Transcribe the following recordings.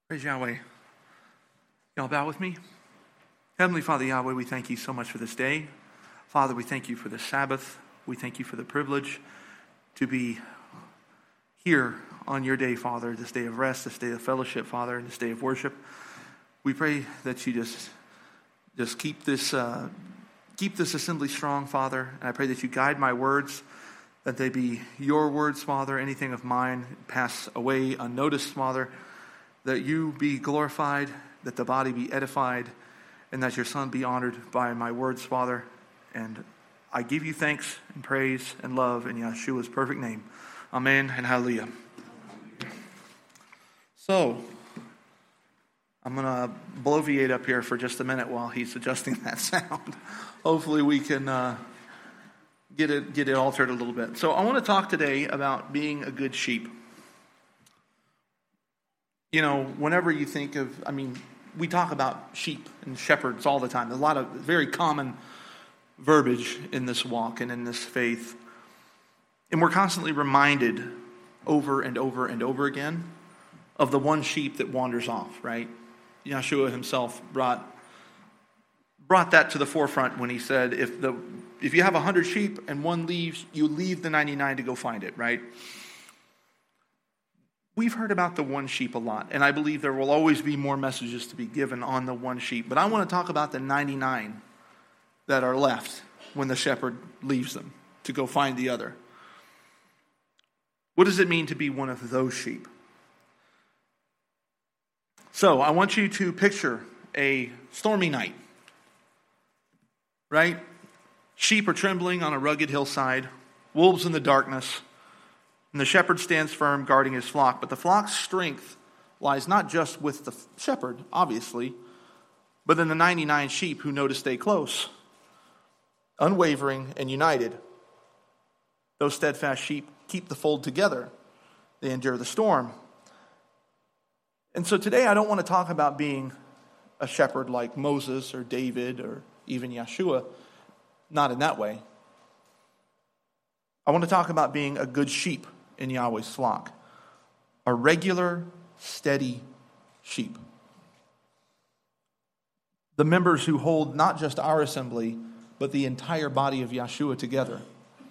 Praise Yahweh. Y'all bow with me. Heavenly Father Yahweh, we thank you so much for this day. Father, we thank you for the Sabbath. We thank you for the privilege to be here on your day, Father, this day of rest, this day of fellowship, Father, and this day of worship. We pray that you just keep this assembly strong, Father. And I pray that you guide my words, that they be your words, Father. Anything of mine pass away unnoticed, Father. That you be glorified, that the body be edified, and that your Son be honored by my words, Father. And I give you thanks and praise and love in Yeshua's perfect name. Amen and hallelujah. So, I'm going to bloviate up here for just a minute while he's adjusting that sound. Hopefully we can get it altered a little bit. So I want to talk today about being a good sheep. You know, whenever you think of, we talk about sheep and shepherds all the time. There's a lot of very common verbiage in this walk and in this faith. And we're constantly reminded over and over and over again of the one sheep that wanders off, right? Yeshua himself brought that to the forefront when he said, if you have 100 sheep and one leaves, you leave the 99 to go find it, right? We've heard about the one sheep a lot, and I believe there will always be more messages to be given on the one sheep. But I want to talk about the 99 that are left when the shepherd leaves them to go find the other. What does it mean to be one of those sheep? So I want you to picture a stormy night, right? Sheep are trembling on a rugged hillside, wolves in the darkness. And the shepherd stands firm, guarding his flock. But the flock's strength lies not just with the shepherd, obviously, but in the 99 sheep who know to stay close, unwavering and united. Those steadfast sheep keep the fold together. They endure the storm. And so today I don't want to talk about being a shepherd like Moses or David or even Yeshua. Not in that way. I want to talk about being a good sheep in Yahweh's flock. A regular, steady sheep. The members who hold not just our assembly, but the entire body of Yeshua together.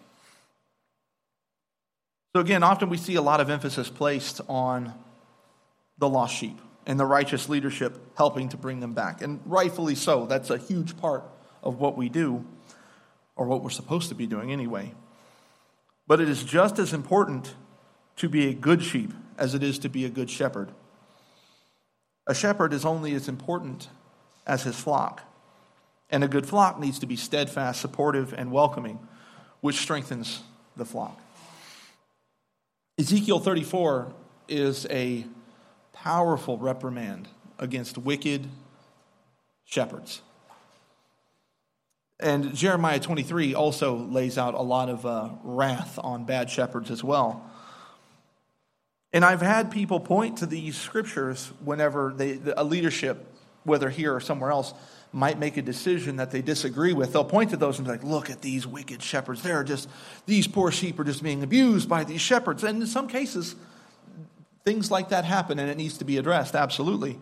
So again, often we see a lot of emphasis placed on the lost sheep and the righteous leadership helping to bring them back. And rightfully so. That's a huge part of what we do, or what we're supposed to be doing anyway. But it is just as important to be a good sheep as it is to be a good shepherd. A shepherd is only as important as his flock. And a good flock needs to be steadfast, supportive, and welcoming, which strengthens the flock. Ezekiel 34 is a powerful reprimand against wicked shepherds. And Jeremiah 23 also lays out a lot of wrath on bad shepherds as well. And I've had people point to these scriptures whenever a leadership, whether here or somewhere else, might make a decision that they disagree with. They'll point to those and be like, look at these wicked shepherds. These poor sheep are just being abused by these shepherds. And in some cases, things like that happen and it needs to be addressed, absolutely.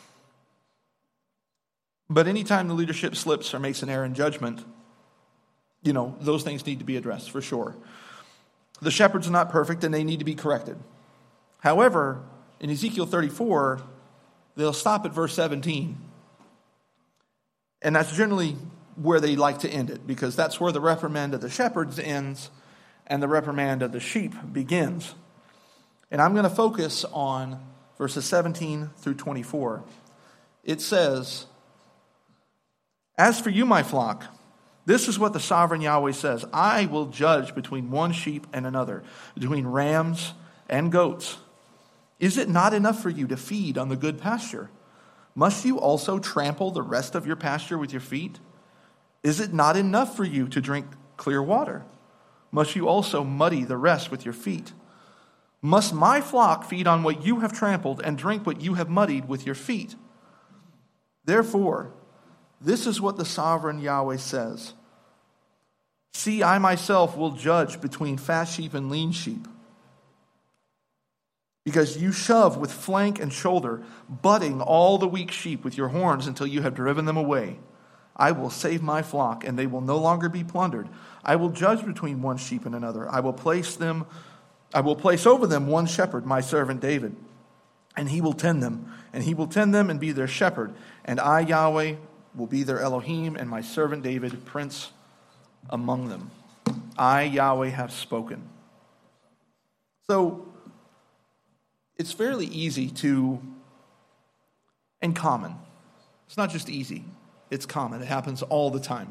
But anytime the leadership slips or makes an error in judgment, those things need to be addressed for sure. The shepherds are not perfect and they need to be corrected. However, in Ezekiel 34, they'll stop at verse 17. And that's generally where they like to end it, because that's where the reprimand of the shepherds ends and the reprimand of the sheep begins. And I'm going to focus on verses 17 through 24. It says, "As for you, my flock, this is what the sovereign Yahweh says. I will judge between one sheep and another, between rams and goats. Is it not enough for you to feed on the good pasture? Must you also trample the rest of your pasture with your feet? Is it not enough for you to drink clear water? Must you also muddy the rest with your feet? Must my flock feed on what you have trampled and drink what you have muddied with your feet? Therefore, this is what the sovereign Yahweh says. See, I myself will judge between fat sheep and lean sheep, because you shove with flank and shoulder, butting all the weak sheep with your horns until you have driven them away. I will save my flock, and they will no longer be plundered. I will judge between one sheep and another. I will place over them one shepherd, my servant David, and he will tend them, and be their shepherd. And I, Yahweh, will be their Elohim, and my servant David, prince among them. I, Yahweh, have spoken. So, it's fairly easy and common. It's not just easy. It's common. It happens all the time.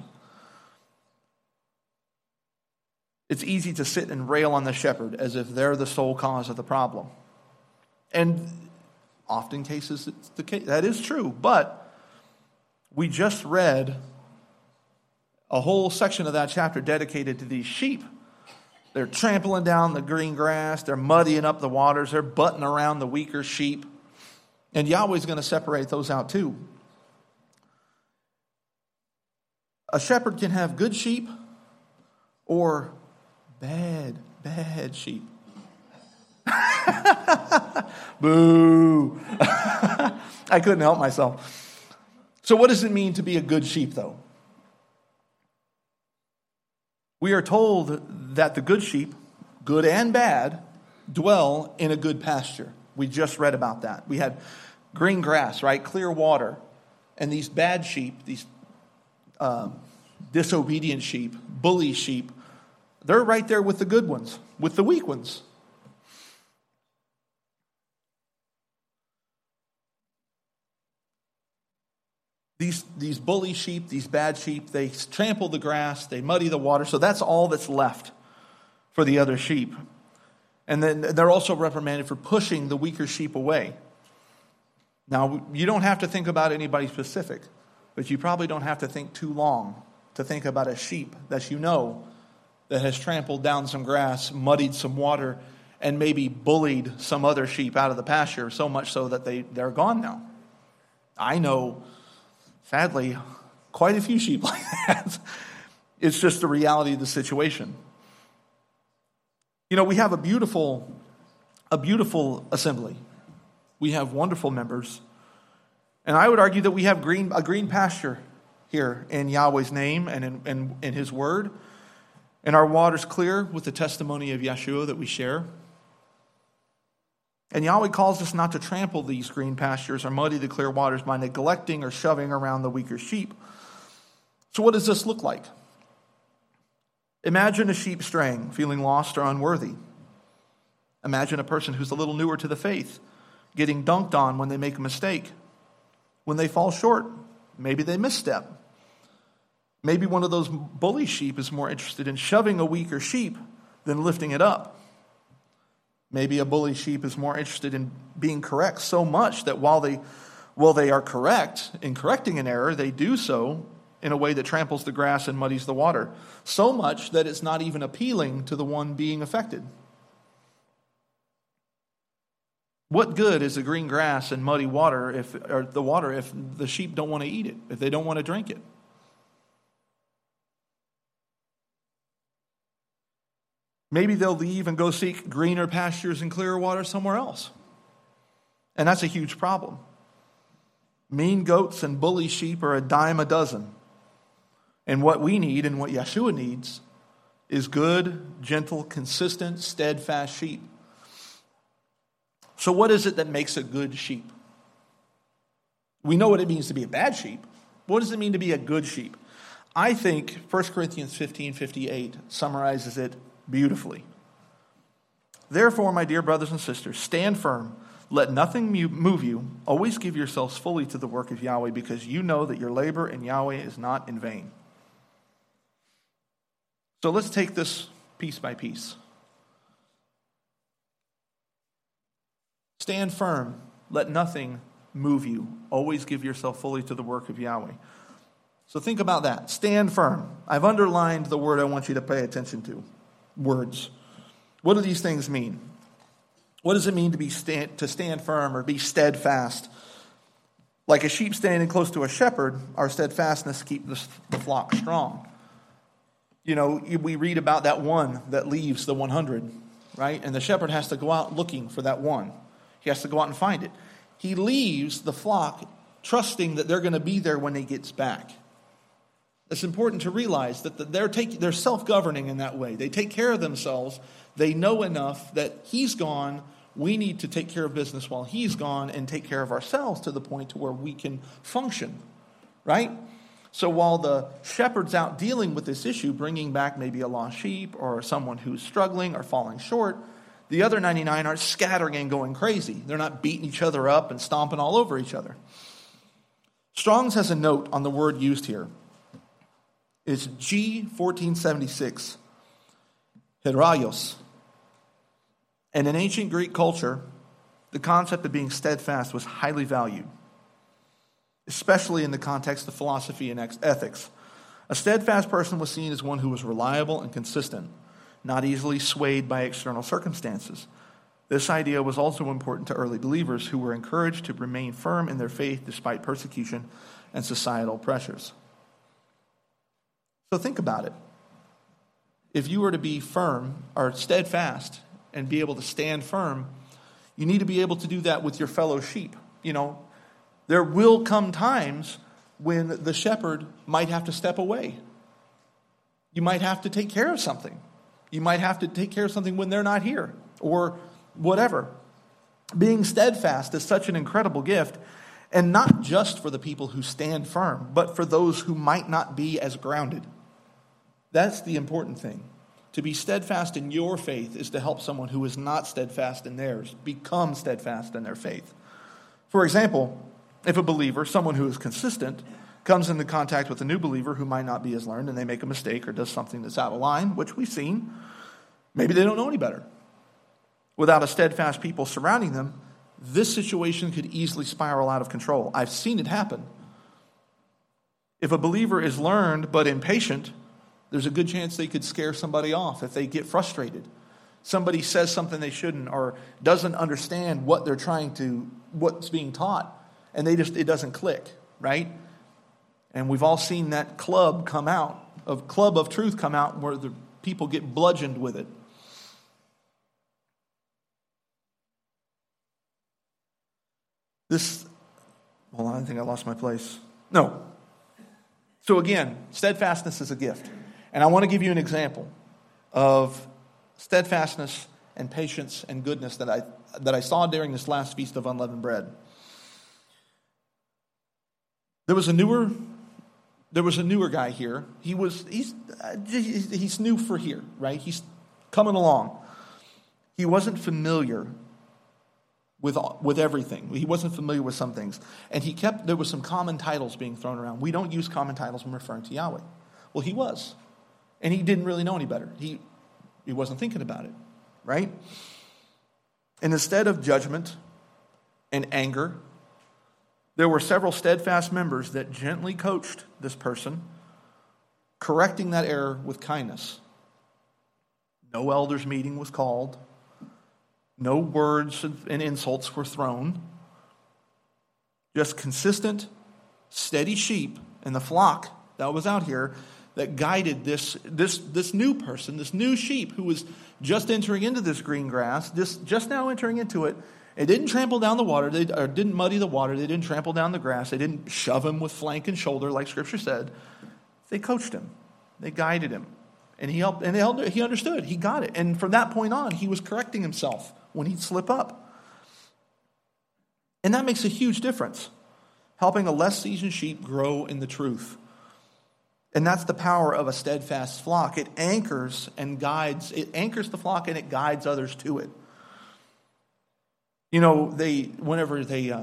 It's easy to sit and rail on the shepherd as if they're the sole cause of the problem. And often cases, it's the case. That is true. But we just read a whole section of that chapter dedicated to these sheep. They're trampling down the green grass. They're muddying up the waters. They're butting around the weaker sheep. And Yahweh's going to separate those out too. A shepherd can have good sheep or bad sheep. Boo. I couldn't help myself. So what does it mean to be a good sheep, though? We are told that the good sheep, good and bad, dwell in a good pasture. We just read about that. We had green grass, right? Clear water. And these bad sheep, these disobedient sheep, bully sheep, they're right there with the good ones, with the weak ones. These bully sheep, these bad sheep, they trample the grass, they muddy the water, so that's all that's left for the other sheep. And then they're also reprimanded for pushing the weaker sheep away. Now, you don't have to think about anybody specific, but you probably don't have to think too long to think about a sheep that you know that has trampled down some grass, muddied some water, and maybe bullied some other sheep out of the pasture, so much so that they're gone now. I know, sadly, quite a few sheep like that. It's just the reality of the situation. You know, we have a beautiful assembly. We have wonderful members. And I would argue that we have a green pasture here in Yahweh's name and in His word. And our water's clear with the testimony of Yeshua that we share. And Yahweh calls us not to trample these green pastures or muddy the clear waters by neglecting or shoving around the weaker sheep. So what does this look like? Imagine a sheep straying, feeling lost or unworthy. Imagine a person who's a little newer to the faith, getting dunked on when they make a mistake, when they fall short. Maybe they misstep. Maybe one of those bully sheep is more interested in shoving a weaker sheep than lifting it up. Maybe a bully sheep is more interested in being correct so much that while they are correct in correcting an error, they do so in a way that tramples the grass and muddies the water, so much that it's not even appealing to the one being affected. What good is the green grass and muddy water if the sheep don't want to eat it, if they don't want to drink it? Maybe they'll leave and go seek greener pastures and clearer water somewhere else. And that's a huge problem. Mean goats and bully sheep are a dime a dozen. And what we need and what Yeshua needs is good, gentle, consistent, steadfast sheep. So what is it that makes a good sheep? We know what it means to be a bad sheep. What does it mean to be a good sheep? I think 1 Corinthians 15:58 summarizes it beautifully. Therefore, my dear brothers and sisters, stand firm. Let nothing move you. Always give yourselves fully to the work of Yahweh, because you know that your labor in Yahweh is not in vain. So let's take this piece by piece. Stand firm. Let nothing move you. Always give yourself fully to the work of Yahweh. So think about that. Stand firm. I've underlined the word I want you to pay attention to. Words. What do these things mean? What does it mean to stand firm or be steadfast? Like a sheep standing close to a shepherd, our steadfastness keeps the flock strong. You know, we read about that one that leaves the 100, right? And the shepherd has to go out looking for that one. He has to go out and find it. He leaves the flock trusting that they're going to be there when he gets back. It's important to realize that they're self-governing in that way. They take care of themselves. They know enough that he's gone. We need to take care of business while he's gone and take care of ourselves to the point to where we can function, right? So while the shepherd's out dealing with this issue, bringing back maybe a lost sheep or someone who's struggling or falling short, the other 99 aren't scattering and going crazy. They're not beating each other up and stomping all over each other. Strong's has a note on the word used here. It's G1476, heraios. And in ancient Greek culture, the concept of being steadfast was highly valued, especially in the context of philosophy and ethics. A steadfast person was seen as one who was reliable and consistent, not easily swayed by external circumstances. This idea was also important to early believers who were encouraged to remain firm in their faith despite persecution and societal pressures. So think about it. If you were to be firm or steadfast and be able to stand firm, you need to be able to do that with your fellow sheep. You know, there will come times when the shepherd might have to step away. You might have to take care of something. You might have to take care of something when they're not here or whatever. Being steadfast is such an incredible gift, and not just for the people who stand firm, but for those who might not be as grounded. That's the important thing. To be steadfast in your faith is to help someone who is not steadfast in theirs become steadfast in their faith. For example, if a believer, someone who is consistent, comes into contact with a new believer who might not be as learned and they make a mistake or does something that's out of line, which we've seen, maybe they don't know any better. Without a steadfast people surrounding them, this situation could easily spiral out of control. I've seen it happen. If a believer is learned but impatient, there's a good chance they could scare somebody off if they get frustrated. Somebody says something they shouldn't or doesn't understand what's being taught, and it doesn't click, right? And we've all seen that club of truth come out where the people get bludgeoned with it. I think I lost my place. No. So again, steadfastness is a gift. And I want to give you an example of steadfastness and patience and goodness that I saw during this last Feast of Unleavened Bread. There was a newer guy here. He's new for here, right? He's coming along. He wasn't familiar with everything. He wasn't familiar with some things. And there was some common titles being thrown around. We don't use common titles when referring to Yahweh. Well, he was. And he didn't really know any better. He wasn't thinking about it, right? And instead of judgment and anger, there were several steadfast members that gently coached this person, correcting that error with kindness. No elders' meeting was called. No words and insults were thrown. Just consistent, steady sheep in the flock that was out here that guided this new person, this new sheep who was just entering into this green grass, just now entering into it. It didn't trample down the water, or didn't muddy the water. They didn't trample down the grass. They didn't shove him with flank and shoulder like Scripture said. They coached him. They guided him. And he helped. And he understood. He got it. And from that point on, he was correcting himself when he'd slip up. And that makes a huge difference, helping a less seasoned sheep grow in the truth. And that's the power of a steadfast flock. It anchors and guides. It anchors the flock and it guides others to it. You know, whenever they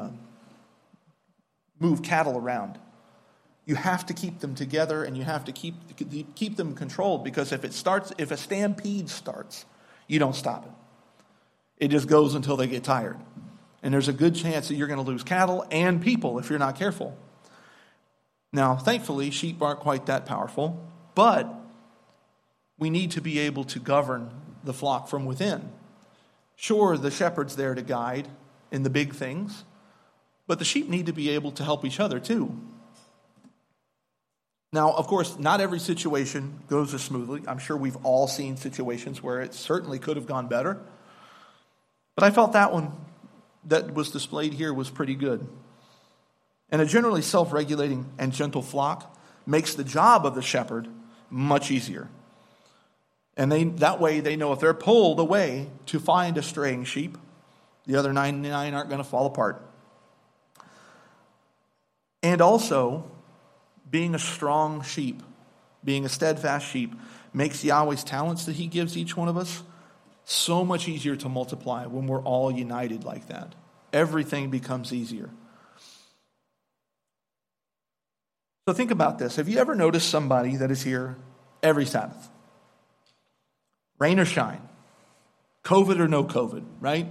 move cattle around, you have to keep them together and you have to keep them controlled, because if a stampede starts, you don't stop it. It just goes until they get tired. And there's a good chance that you're going to lose cattle and people if you're not careful. Now, thankfully, sheep aren't quite that powerful, but we need to be able to govern the flock from within. Sure, the shepherd's there to guide in the big things, but the sheep need to be able to help each other too. Now, of course, not every situation goes as smoothly. I'm sure we've all seen situations where it certainly could have gone better. But I felt that one that was displayed here was pretty good. And a generally self-regulating and gentle flock makes the job of the shepherd much easier. And that way they know if they're pulled away to find a straying sheep, the other 99 aren't going to fall apart. And also, being a strong sheep, being a steadfast sheep, makes Yahweh's talents that he gives each one of us so much easier to multiply when we're all united like that. Everything becomes easier. So think about this. Have you ever noticed somebody that is here every Sabbath? Rain or shine, COVID or no COVID, right?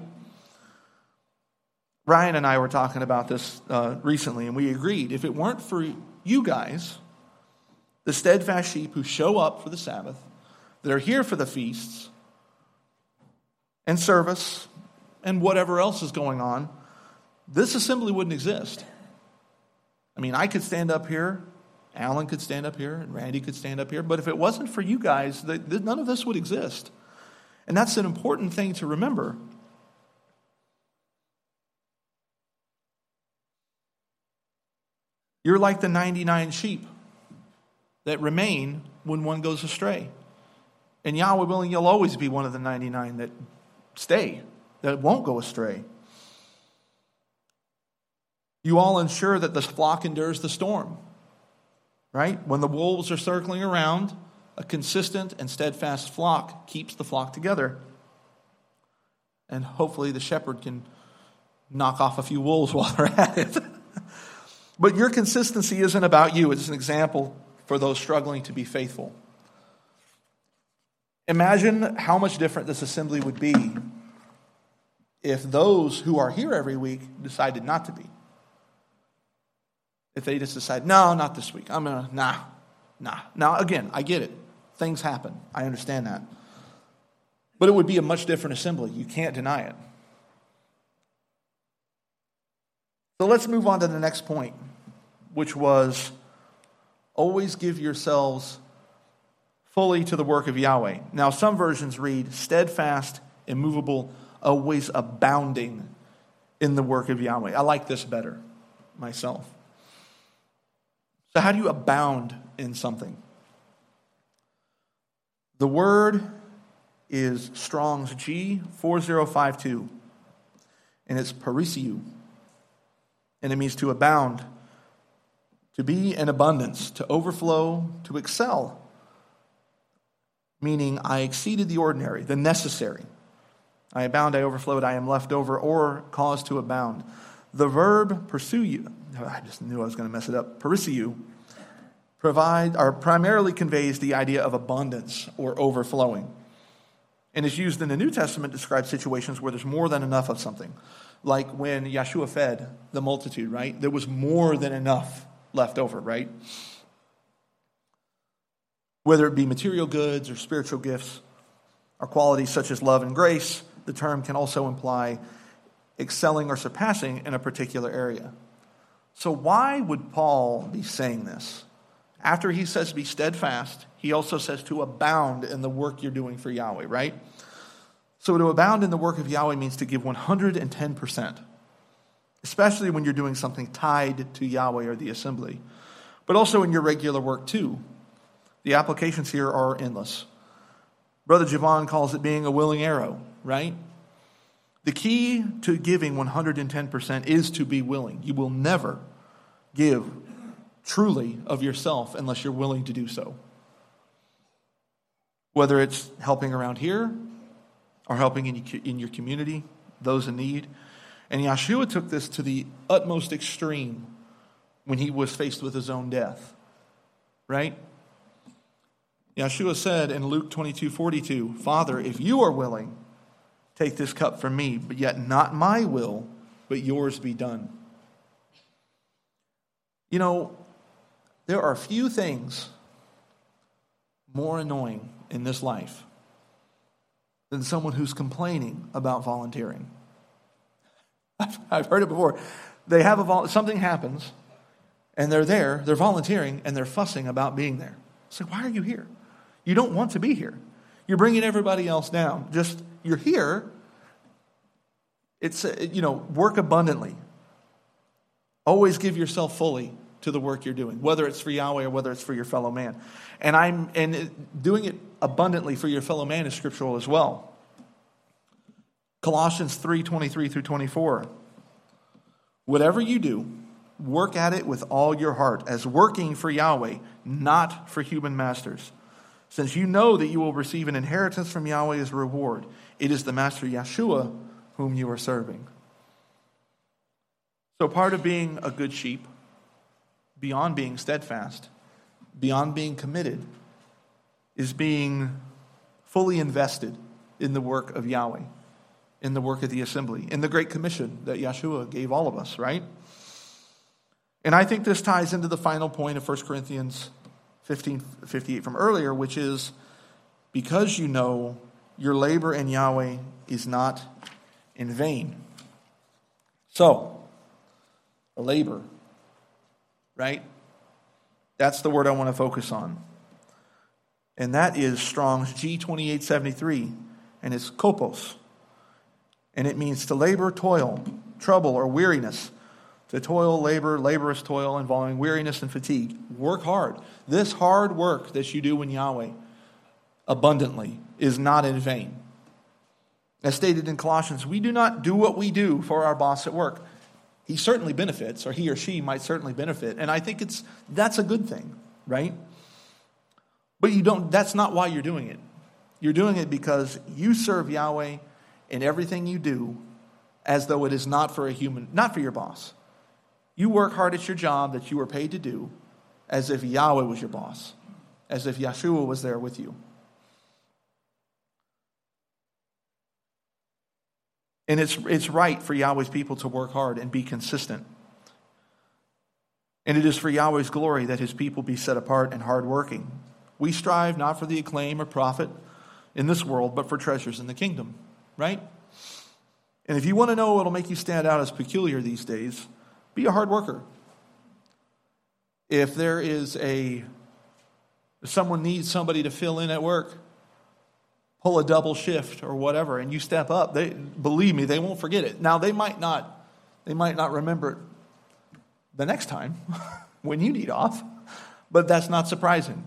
Ryan and I were talking about this recently, and we agreed if it weren't for you guys, the steadfast sheep who show up for the Sabbath, that are here for the feasts and service and whatever else is going on, this assembly wouldn't exist. I mean, I could stand up here, Alan could stand up here, and Randy could stand up here, but if it wasn't for you guys, none of this would exist. And that's an important thing to remember. You're like the 99 sheep that remain when one goes astray. And Yahweh willing, you'll always be one of the 99 that stay, that won't go astray. You all ensure that the flock endures the storm, right? When the wolves are circling around, a consistent and steadfast flock keeps the flock together. And hopefully the shepherd can knock off a few wolves while they're at it. But your consistency isn't about you. It's an example for those struggling to be faithful. Imagine how much different this assembly would be if those who are here every week decided not to be. If they just decide, no, not this week. Nah. Now, again, I get it. Things happen. I understand that. But it would be a much different assembly. You can't deny it. So let's move on to the next point, which was always give yourselves fully to the work of Yahweh. Now, some versions read steadfast, immovable, always abounding in the work of Yahweh. I like this better myself. So how do you abound in something? The word is Strong's G4052, and it's parisiu. And it means to abound, to be in abundance, to overflow, to excel. Meaning, I exceeded the ordinary, the necessary. I abound, I overflowed, I am left over, or cause to abound. The verb pursue, I just knew I was going to mess it up, parisiu, primarily conveys the idea of abundance or overflowing. And is used in the New Testament to describe situations where there's more than enough of something. Like when Yeshua fed the multitude, right? There was more than enough left over, right? Whether it be material goods or spiritual gifts or qualities such as love and grace, the term can also imply excelling or surpassing in a particular area. So why would Paul be saying this? After he says be steadfast, he also says to abound in the work you're doing for Yahweh, right? So to abound in the work of Yahweh means to give 110%, especially when you're doing something tied to Yahweh or the assembly, but also in your regular work too. The applications here are endless. Brother Javon calls it being a willing arrow, right? The key to giving 110% is to be willing. You will never give truly of yourself unless you're willing to do so. Whether it's helping around here or helping in your community, those in need. And Yeshua took this to the utmost extreme when he was faced with his own death. Right? Yeshua said in Luke 22:42, Father, if you are willing, take this cup from me, but yet not my will, but yours be done. You know, there are few things more annoying in this life than someone who's complaining about volunteering. I've heard it before. They have something happens, and they're there, they're volunteering, and they're fussing about being there. So why are you here? You don't want to be here. You're bringing everybody else down. You're here, It's, work abundantly. Always give yourself fully to the work you're doing, whether it's for Yahweh or whether it's for your fellow man. And doing it abundantly for your fellow man is scriptural as well. Colossians 3:23 through 24. Whatever you do, work at it with all your heart, as working for Yahweh, not for human masters, since you know that you will receive an inheritance from Yahweh as a reward. It is the Master Yeshua whom you are serving. So part of being a good sheep, beyond being steadfast, beyond being committed, is being fully invested in the work of Yahweh, in the work of the assembly, in the Great Commission that Yeshua gave all of us, right? And I think this ties into the final point of 1 Corinthians 15:58 from earlier, which is, because you know your labor in Yahweh is not in vain. So, labor, right? That's the word I want to focus on. And that is Strong's G2873, and it's kopos. And it means to labor, toil, trouble, or weariness. To toil, labor, laborious toil involving weariness and fatigue. Work hard. This hard work that you do in Yahweh abundantly is not in vain. As stated in Colossians, we do not do what we do for our boss at work. He certainly benefits, or he or she might certainly benefit. And I think that's a good thing, right? But that's not why you're doing it. You're doing it because you serve Yahweh in everything you do, as though it is not for not for your boss. You work hard at your job that you were paid to do, as if Yahweh was your boss, as if Yeshua was there with you. And it's right for Yahweh's people to work hard and be consistent. And it is for Yahweh's glory that his people be set apart and hardworking. We strive not for the acclaim or profit in this world, but for treasures in the kingdom, right? And if you want to know what will make you stand out as peculiar these days, be a hard worker. If someone needs somebody to fill in at work, pull a double shift or whatever, and you step up, believe me, they won't forget it. Now, they might not remember it the next time when you need off, but that's not surprising.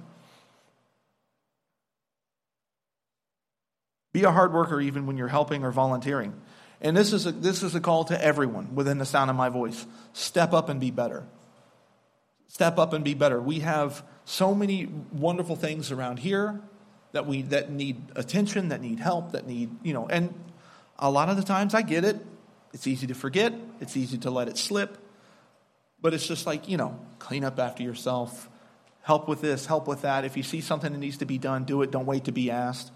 Be a hard worker even when you're helping or volunteering. And this is a call to everyone within the sound of my voice. Step up and be better. Step up and be better. We have so many wonderful things around here that need attention, that need help, that need, and a lot of the times I get it. It's easy to forget. It's easy to let it slip. But it's just like, clean up after yourself. Help with this, help with that. If you see something that needs to be done, do it. Don't wait to be asked.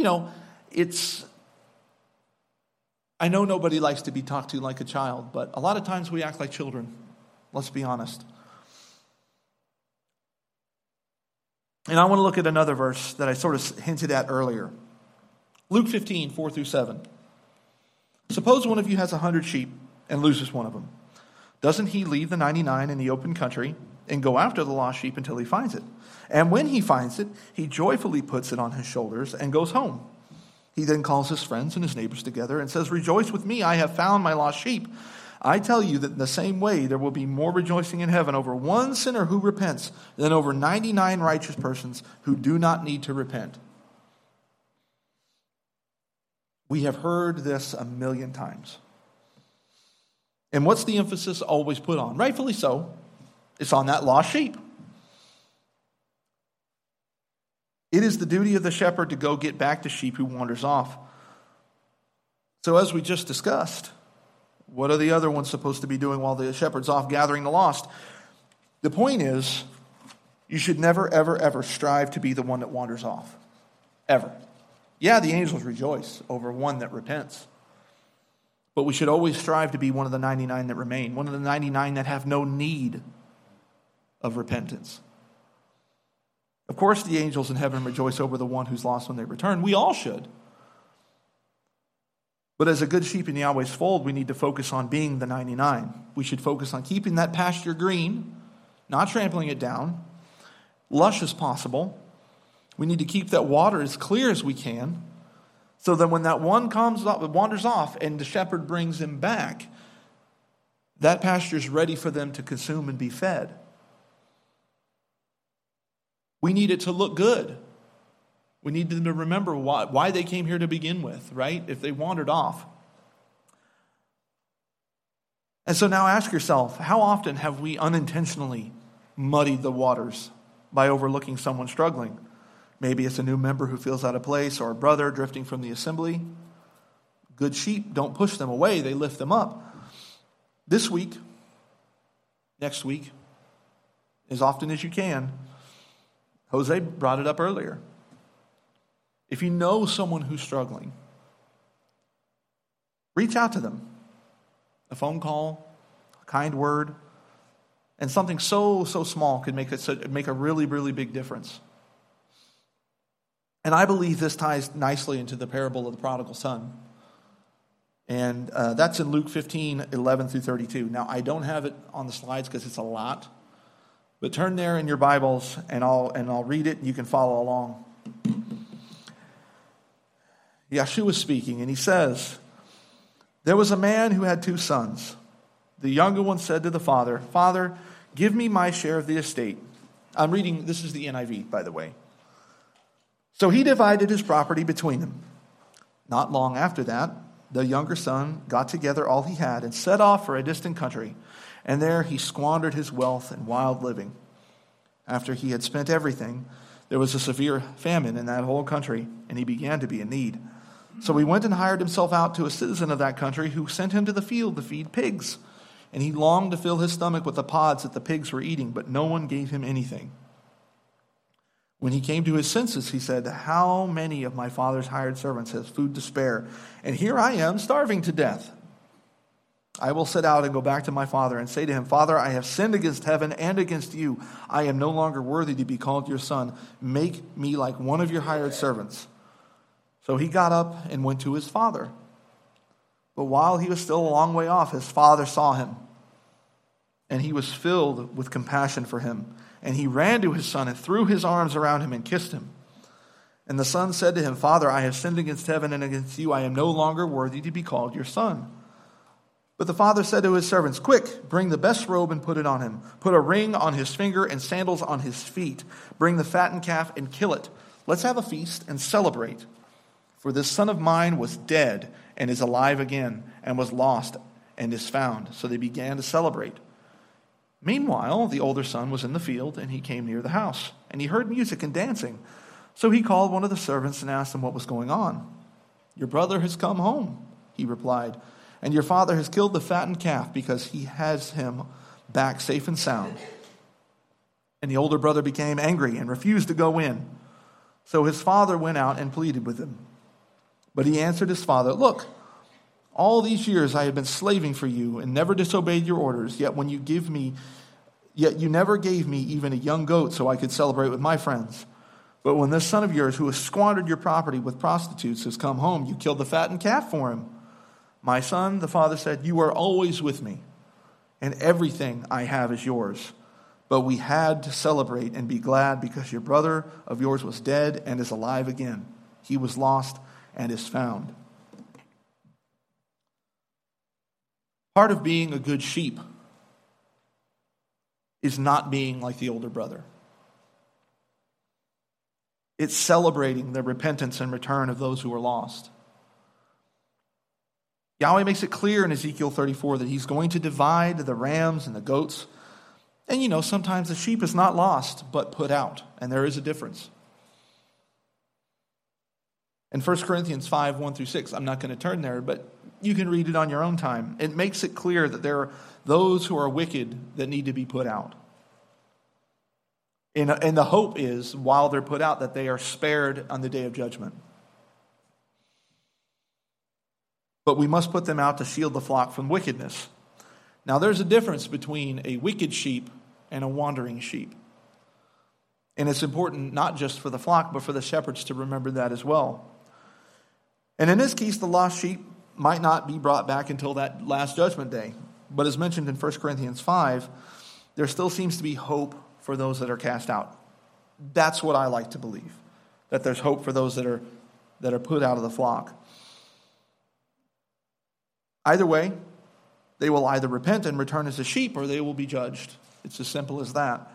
I know nobody likes to be talked to like a child, but a lot of times we act like children. Let's be honest. And I want to look at another verse that I sort of hinted at earlier. Luke 15, 4 through 7. Suppose one of you has 100 sheep and loses one of them. Doesn't he leave the 99 in the open country and go after the lost sheep until he finds it? And when he finds it, he joyfully puts it on his shoulders and goes home. He then calls his friends and his neighbors together and says, "Rejoice with me, I have found my lost sheep." I tell you that in the same way there will be more rejoicing in heaven over one sinner who repents than over 99 righteous persons who do not need to repent. We have heard this a million times. And what's the emphasis always put on? Rightfully so. It's on that lost sheep. It is the duty of the shepherd to go get back the sheep who wanders off. So as we just discussed, what are the other ones supposed to be doing while the shepherd's off gathering the lost? The point is, you should never, ever, ever strive to be the one that wanders off. Ever. Yeah, the angels rejoice over one that repents. But we should always strive to be one of the 99 that remain, one of the 99 that have no need of repentance. Of course, the angels in heaven rejoice over the one who's lost when they return. We all should. But as a good sheep in Yahweh's fold, we need to focus on being the 99. We should focus on keeping that pasture green, not trampling it down, lush as possible. We need to keep that water as clear as we can, So that when that one wanders off and the shepherd brings him back, that pasture is ready for them to consume and be fed. We need it to look good. We need them to remember why they came here to begin with, right? If they wandered off. And so now ask yourself, how often have we unintentionally muddied the waters by overlooking someone struggling? Maybe it's a new member who feels out of place, or a brother drifting from the assembly. Good sheep don't push them away, they lift them up. This week, next week, as often as you can, Jose brought it up earlier. If you know someone who's struggling, reach out to them. A phone call, a kind word, and something so small could make a really, really big difference. And I believe this ties nicely into the parable of the prodigal son. And that's in Luke 15, 11 through 32. Now, I don't have it on the slides because it's a lot. But turn there in your Bibles, and I'll read it, and you can follow along. Yeshua is speaking, and he says, "There was a man who had 2 sons. The younger one said to the father, 'Father, give me my share of the estate.'" I'm reading, this is the NIV, by the way. "So he divided his property between them. Not long after that, the younger son got together all he had and set off for a distant country, and there he squandered his wealth in wild living. After he had spent everything, there was a severe famine in that whole country, and he began to be in need. So he went and hired himself out to a citizen of that country who sent him to the field to feed pigs. And he longed to fill his stomach with the pods that the pigs were eating, but no one gave him anything. When he came to his senses, he said, 'How many of my father's hired servants have food to spare? And here I am starving to death. I will set out and go back to my father and say to him, Father, I have sinned against heaven and against you. I am no longer worthy to be called your son. Make me like one of your hired servants.' So he got up and went to his father. But while he was still a long way off, his father saw him, and he was filled with compassion for him. And he ran to his son and threw his arms around him and kissed him. And the son said to him, Father, I have sinned against heaven and against you. I am no longer worthy to be called your son.' But the father said to his servants, 'Quick, bring the best robe and put it on him. Put a ring on his finger and sandals on his feet. Bring the fattened calf and kill it. Let's have a feast and celebrate. For this son of mine was dead and is alive again, and was lost and is found.' So they began to celebrate. Meanwhile, the older son was in the field, and he came near the house, and he heard music and dancing. So he called one of the servants and asked him what was going on. 'Your brother has come home,' he replied, 'and your father has killed the fattened calf because he has him back safe and sound.' And the older brother became angry and refused to go in. So his father went out and pleaded with him. But he answered his father, 'Look, all these years I have been slaving for you and never disobeyed your orders, yet you never gave me even a young goat so I could celebrate with my friends. But when this son of yours, who has squandered your property with prostitutes, has come home, you killed the fattened calf for him.' 'My son,' the father said, 'you are always with me, and everything I have is yours. But we had to celebrate and be glad because your brother of yours was dead and is alive again. He was lost and is found.'" Part of being a good sheep is not being like the older brother. It's celebrating the repentance and return of those who are lost. Yahweh makes it clear in Ezekiel 34 that he's going to divide the rams and the goats. And sometimes the sheep is not lost, but put out. And there is a difference. In 1 Corinthians 5, 1 through 6, I'm not going to turn there, but you can read it on your own time. It makes it clear that there are those who are wicked that need to be put out. And the hope is, while they're put out, that they are spared on the day of judgment. But we must put them out to shield the flock from wickedness. Now, there's a difference between a wicked sheep and a wandering sheep. And it's important not just for the flock, but for the shepherds to remember that as well. And in this case, the lost sheep might not be brought back until that last judgment day. But as mentioned in 1 Corinthians 5, there still seems to be hope for those that are cast out. That's what I like to believe, that there's hope for those that are that are put out of the flock. Either way, they will either repent and return as a sheep, or they will be judged. It's as simple as that.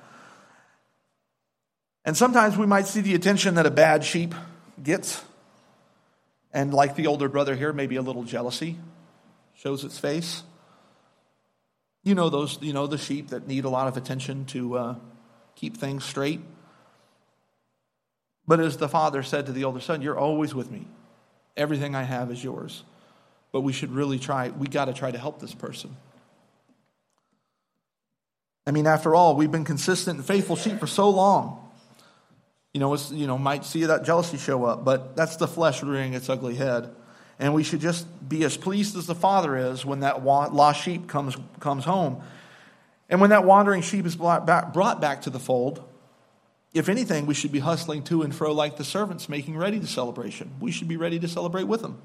And sometimes we might see the attention that a bad sheep gets, and like the older brother here, maybe a little jealousy shows its face. You know the sheep that need a lot of attention to keep things straight. But as the father said to the older son, you're always with me. Everything I have is yours. But we should really we got to try to help this person. I mean, after all, we've been consistent and faithful sheep for so long. Might see that jealousy show up, but that's the flesh rearing its ugly head. And we should just be as pleased as the father is when that lost sheep comes home. And when that wandering sheep is brought back to the fold, if anything, we should be hustling to and fro like the servants, making ready the celebration. We should be ready to celebrate with them.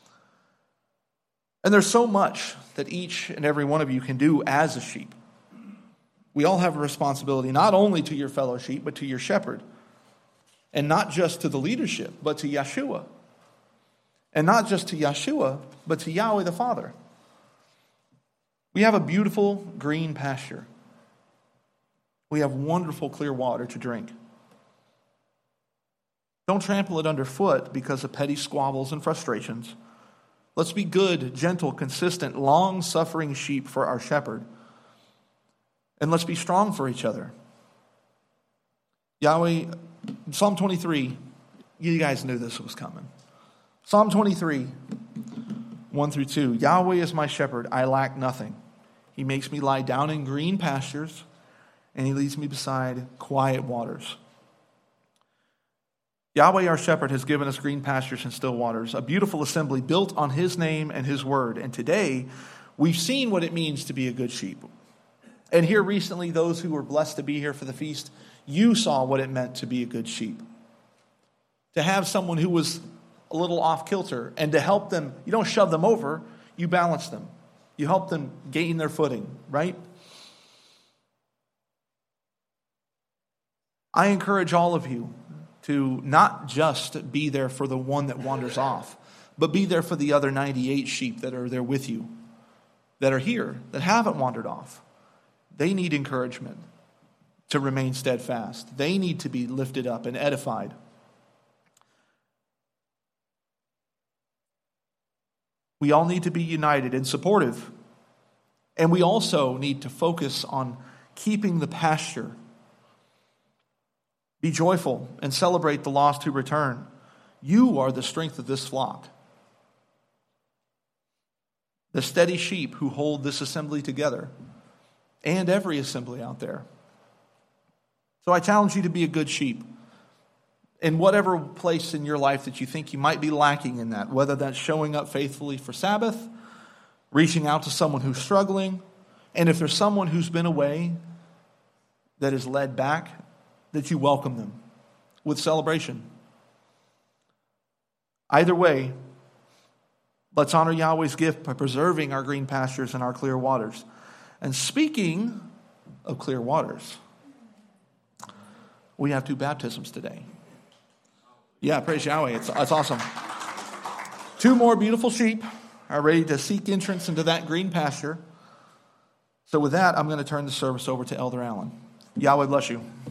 And there's so much that each and every one of you can do as a sheep. We all have a responsibility, not only to your fellow sheep, but to your shepherd. And not just to the leadership, but to Yeshua. And not just to Yeshua, but to Yahweh the Father. We have a beautiful green pasture. We have wonderful clear water to drink. Don't trample it underfoot because of petty squabbles and frustrations. Let's be good, gentle, consistent, long-suffering sheep for our shepherd. And let's be strong for each other. Yahweh, Psalm 23, you guys knew this was coming. Psalm 23, 1 through 2. Yahweh is my shepherd, I lack nothing. He makes me lie down in green pastures, and he leads me beside quiet waters. Yahweh, our shepherd, has given us green pastures and still waters, a beautiful assembly built on his name and his word. And today, we've seen what it means to be a good sheep. And here recently, those who were blessed to be here for the feast, you saw what it meant to be a good sheep. To have someone who was a little off kilter and to help them, you don't shove them over, you balance them. You help them gain their footing, right? I encourage all of you to not just be there for the one that wanders off, but be there for the other 98 sheep that are there with you, that are here, that haven't wandered off. They need encouragement to remain steadfast. They need to be lifted up and edified. We all need to be united and supportive. And we also need to focus on keeping the pasture. Be joyful and celebrate the lost who return. You are the strength of this flock. The steady sheep who hold this assembly together and every assembly out there. So I challenge you to be a good sheep. In whatever place in your life that you think you might be lacking in that, whether that's showing up faithfully for Sabbath, reaching out to someone who's struggling, and if there's someone who's been away that is led back, that you welcome them with celebration. Either way, let's honor Yahweh's gift by preserving our green pastures and our clear waters. And speaking of clear waters, we have 2 baptisms today. Yeah, praise Yahweh. It's awesome. 2 more beautiful sheep are ready to seek entrance into that green pasture. So with that, I'm going to turn the service over to Elder Allen. Yahweh bless you.